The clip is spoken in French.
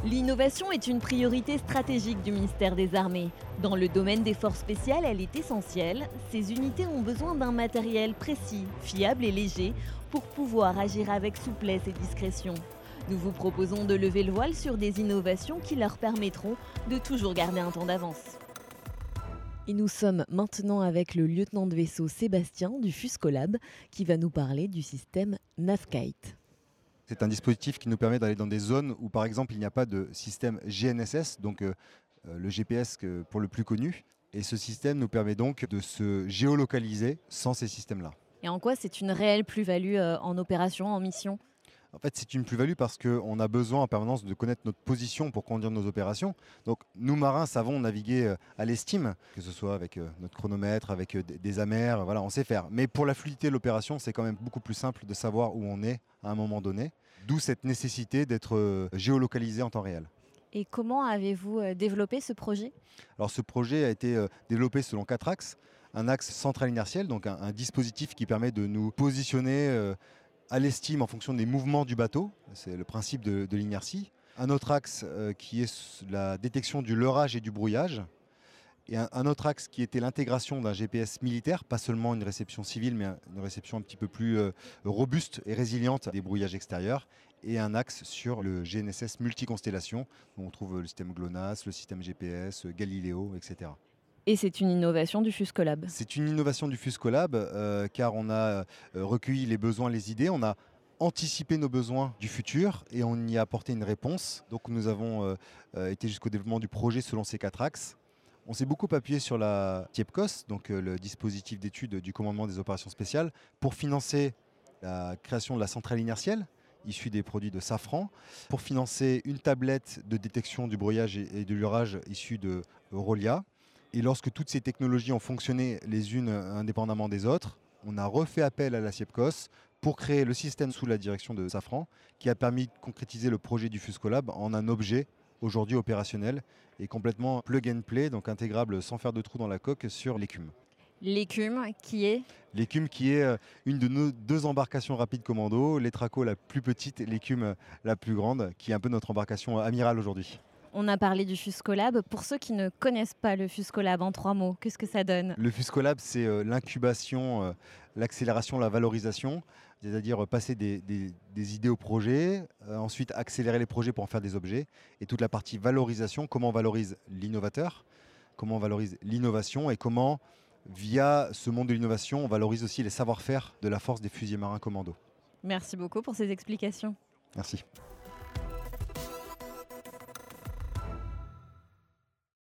L'innovation est une priorité stratégique du ministère des Armées. Dans le domaine des forces spéciales, elle est essentielle. Ces unités ont besoin d'un matériel précis, fiable et léger pour pouvoir agir avec souplesse et discrétion. Nous vous proposons de lever le voile sur des innovations qui leur permettront de toujours garder un temps d'avance. Et nous sommes maintenant avec le lieutenant de vaisseau Sébastien du Fuscolab qui va nous parler du système Navkite. C'est un dispositif qui nous permet d'aller dans des zones où, par exemple, il n'y a pas de système GNSS, donc le GPS pour le plus connu. Et ce système nous permet donc de se géolocaliser sans ces systèmes-là. Et en quoi c'est une réelle plus-value en opération, en mission ? En fait, c'est une plus-value parce qu'on a besoin en permanence de connaître notre position pour conduire nos opérations. Donc, nous marins savons naviguer à l'estime, que ce soit avec notre chronomètre, avec des amers, voilà, on sait faire. Mais pour la fluidité de l'opération, c'est quand même beaucoup plus simple de savoir où on est à un moment donné. D'où cette nécessité d'être géolocalisé en temps réel. Et comment avez-vous développé ce projet ? Alors, ce projet a été développé selon 4 axes. Un axe central inertiel, donc un dispositif qui permet de nous positionner à l'estime en fonction des mouvements du bateau, c'est le principe de l'inertie. Un autre axe qui est la détection du leurrage et du brouillage. Et un autre axe qui était l'intégration d'un GPS militaire, pas seulement une réception civile, mais une réception un petit peu plus robuste et résiliente des brouillages extérieurs. Et un axe sur le GNSS multiconstellation, où on trouve le système GLONASS, le système GPS, Galileo, etc. Et c'est une innovation du Fuscolab. C'est une innovation du Fuscolab car on a recueilli les besoins, les idées, on a anticipé nos besoins du futur et on y a apporté une réponse. Donc nous avons été jusqu'au développement du projet selon ces 4 axes. On s'est beaucoup appuyé sur la TIEPCOS, donc le dispositif d'étude du commandement des opérations spéciales, pour financer la création de la centrale inertielle, issue des produits de Safran, pour financer une tablette de détection du brouillage et du leurrage issue de Rolia. Et lorsque toutes ces technologies ont fonctionné les unes indépendamment des autres, on a refait appel à la TIEPCOS pour créer le système sous la direction de Safran, qui a permis de concrétiser le projet du Fuscolab en un objet aujourd'hui opérationnel et complètement plug and play, donc intégrable sans faire de trou dans la coque sur l'écume. L'écume qui est ? L'écume qui est une de nos 2 embarcations rapides commando, l'Etraco la plus petite, l'écume la plus grande, qui est un peu notre embarcation amirale aujourd'hui. On a parlé du Fuscolab. Pour ceux qui ne connaissent pas le Fuscolab, en 3 mots, qu'est-ce que ça donne ? Le Fuscolab, c'est l'incubation, l'accélération, la valorisation, c'est-à-dire passer des idées au projet, ensuite accélérer les projets pour en faire des objets, et toute la partie valorisation, comment on valorise l'innovateur, comment on valorise l'innovation, et comment, via ce monde de l'innovation, on valorise aussi les savoir-faire de la force des fusiliers marins commando. Merci beaucoup pour ces explications. Merci.